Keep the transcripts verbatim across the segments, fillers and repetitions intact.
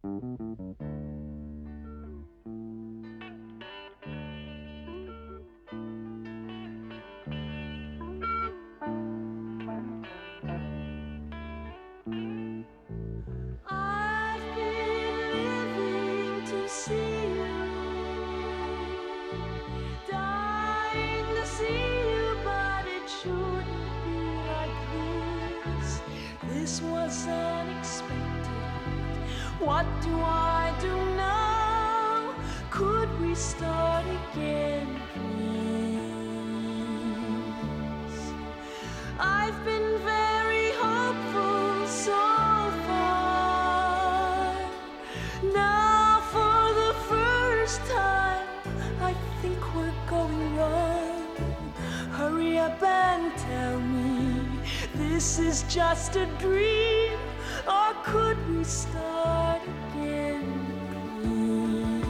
I've been living to see you, dying to see you, but it shouldn't be like this. This was unexpected. What do I do now? Could we start again, please? I've been very hopeful so far. Now for the first time, I think we're going wrong. Hurry up and tell me this is just a dream, or could we start again, please?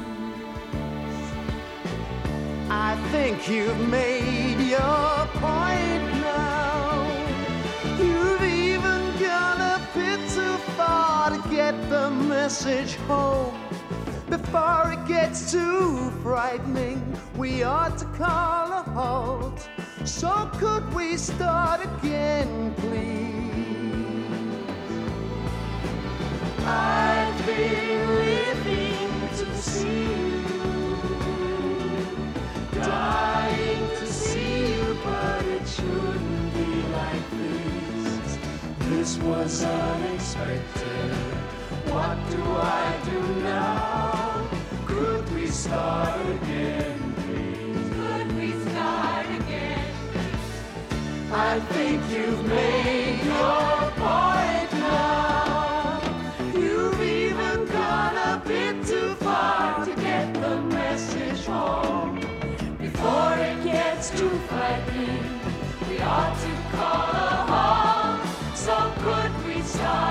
I think you've made your point now. You've even gone a bit too far to get the message home. Before it gets too frightening, we ought to call a halt. So could we start again, please? I've been living to see you, dying to see you, but it shouldn't be like this. This was unexpected. What do I do now? Could we start again, please? Could we start again? I think you've made your point now. You've even gone a bit too far to get the message home. Before it gets too frightening, we ought to call a halt. So could we start